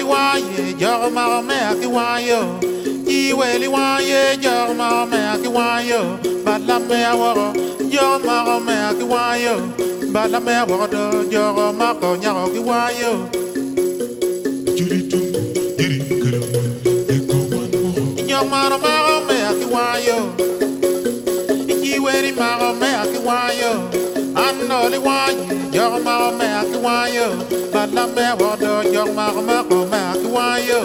wa ye jor ma me ki wa yo I weli wa ye jor ma me ki wa yo bala me aworo jor ma me ki wa yo bala me aworo do jor ma ko nya ki wa yo jor ma me ki wa yo I weli ma me ki wa yo ando li wa ye jor ma me ki wa yo bala me aworo do jor ma ko me ki wa yo